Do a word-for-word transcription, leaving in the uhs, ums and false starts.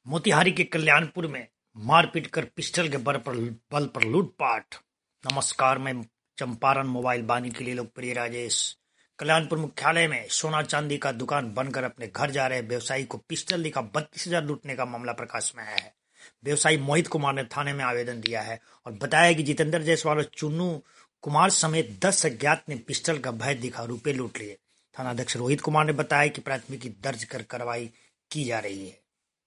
मोतिहारी के कल्याणपुर में मारपीट कर पिस्टल के बल पर बल पर लूटपाट। नमस्कार, मैं चंपारण मोबाइल बानी के लिए लोकप्रिय राजेश। कल्याणपुर मुख्यालय में सोना चांदी का दुकान बनकर अपने घर जा रहे व्यवसायी को पिस्टल दिखा बत्तीस हजार लूटने का मामला प्रकाश में आया है। व्यवसायी मोहित कुमार ने थाने में आवेदन दिया है और बताया कि जितेंद्र जायसवाल और चुन्नू कुमार समेत दस अज्ञात ने पिस्टल का भय दिखा रुपए लूट लिए। थानाध्यक्ष रोहित कुमार ने बताया कि प्राथमिकी दर्ज कर कार्रवाई की जा रही है।